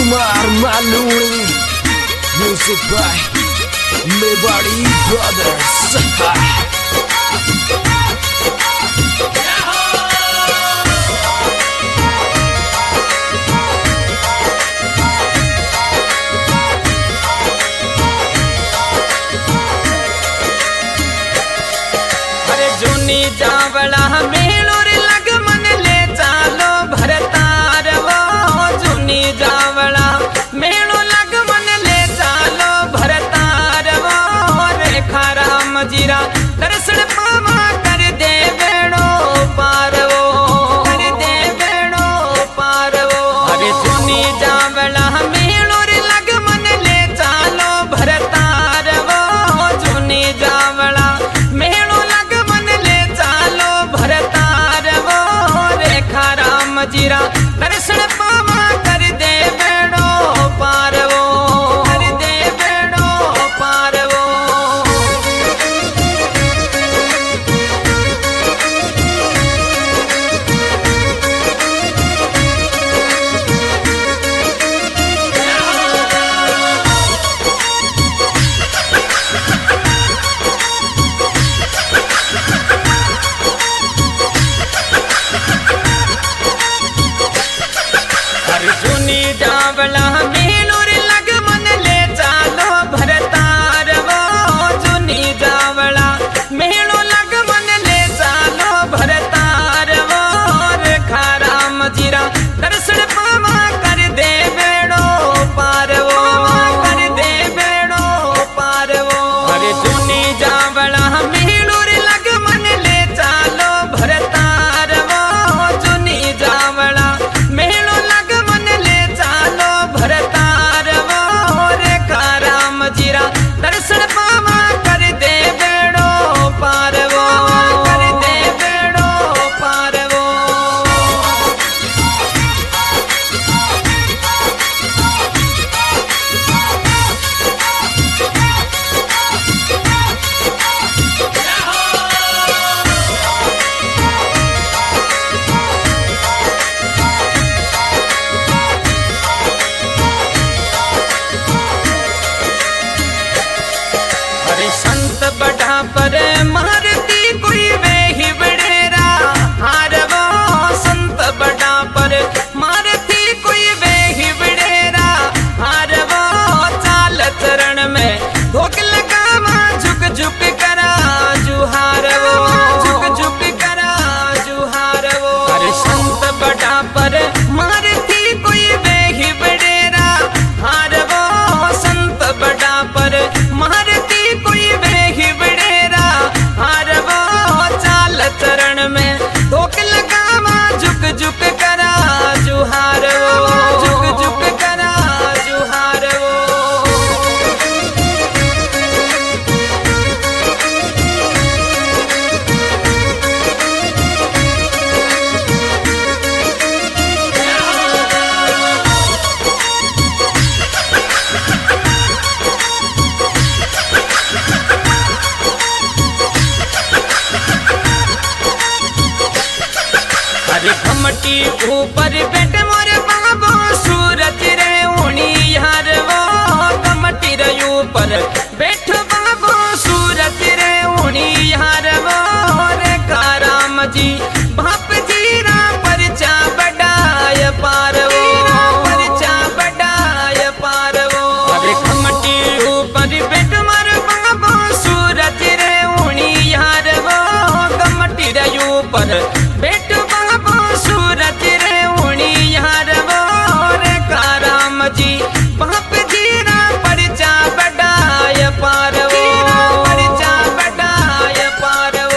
Kumar Maluri. Music by Mewari Brothers. अरे जूनी जावला मेलोर लग मन ले चालो भरतार वो जूनी जावला मेलो लग मन ले चालो भरतार वो रेखा राम जीरा दर्शन पावा कर दे बेड़ो पार वो कर दे बेड़ो पार वो अरे जूनी जावला मेलोर लग मन ले चालो भरतार वो जूनी जावला मेलो जीरा दर्शन पावा कर दे बेड़ो पार वो कर दे बेड़ो पार वो जूनी जावला मेलोर लग मन ले चालो भरतार वो जूनी जावला मेलो लग मन ले चालो भरतार वो रेखा राम जीरा दर्शन पावा कर दे बेड़ो पार वो कर दे बेड़ो पार वो अरे जूनी जावला मेलोर लग मन ले चालो भरतार वो जूनी जावला मेलो लग भरतार वो रेखा राम जीरा दर्शन पावा कर दे बेड़ो पार वो कर दे बेड़ो पार वो संत बढ़ा पर मारती कोई वे ही बड़ेरा हार वो संत बढ़ा पर मारती कोई वे ही बड़ेरा हार वो चाल चरण में धोख लगावा झुक झुक करा जुहार वो झुक झुक करा जुहार वो अरे संत बढ़ा पर मारती कोई वे ही बड़ेरा हार वो संत बढ़ा पर मारती कोई वे ही बड़ेरा हार वो चाल चरण में धोख लगावा झुक झुक करा जुहार वो झुक झुक करा जुहार वो घमटी ऊपर बैठ मोरे बाबो सूरज रे उनी यार वो घमटी रे ऊपर बैठ बाबो सूरज रे उनी यार वो रेखा राम जी बाप जीरा परचा बढ़ाय पार वो परचा बढ़ाय पार वो अरे घमटी ऊपर बैठ मोरे बाबो सूरज रे उनी यार वो घमटी रे ऊपर बैठ सूरज रे उनी यार वो रेखा राम जी बाप जीरा परचा बढ़ाय पार वो परचा बढ़ाय पार वो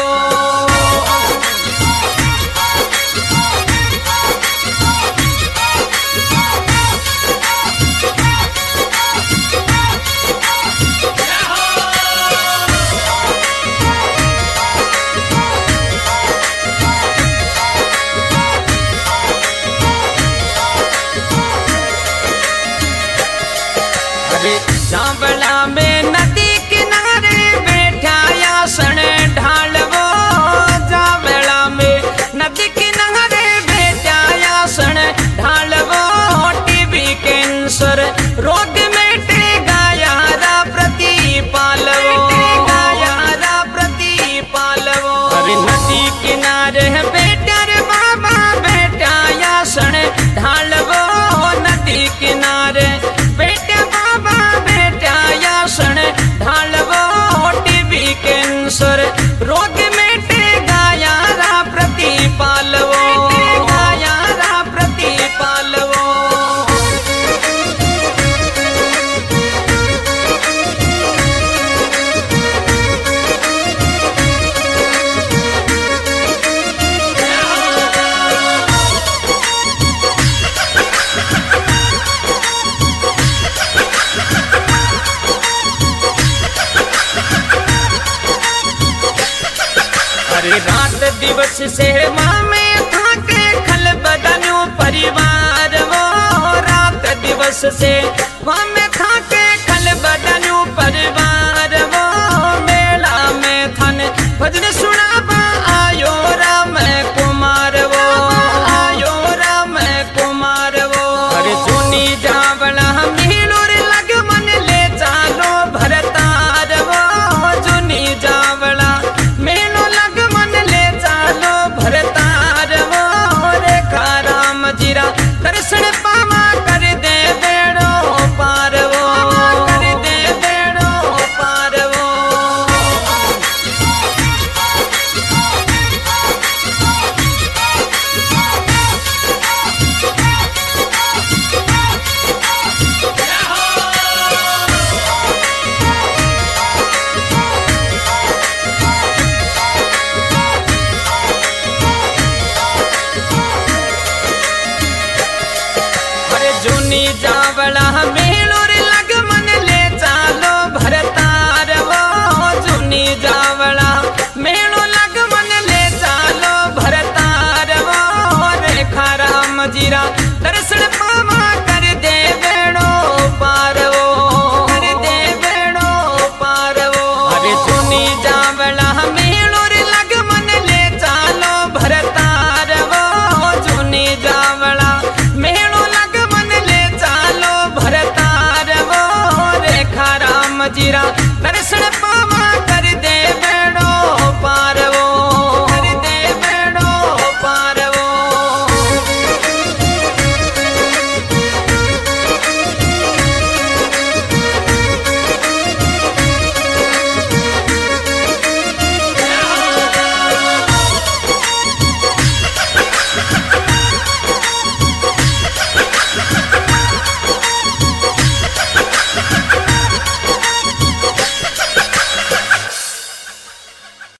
दिवस से माँ में था के खल बदलू परिवार वो रात दिवस से माँ में था के खल बदलू परिवार वो मेला में थन भजन सुनाबा आयो राम कुमार वो आयो राम कुमार वो अरे जूनी जावला मीलूर लग मन ले चालो भरतार वो जूनी जावला मेलो लग मन ले चालो भरतार वो रेखा राम जीरा दर्शन पावा कर दे बेड़ो पार वो कर दे बेड़ो पार वो अरे जूनी जावला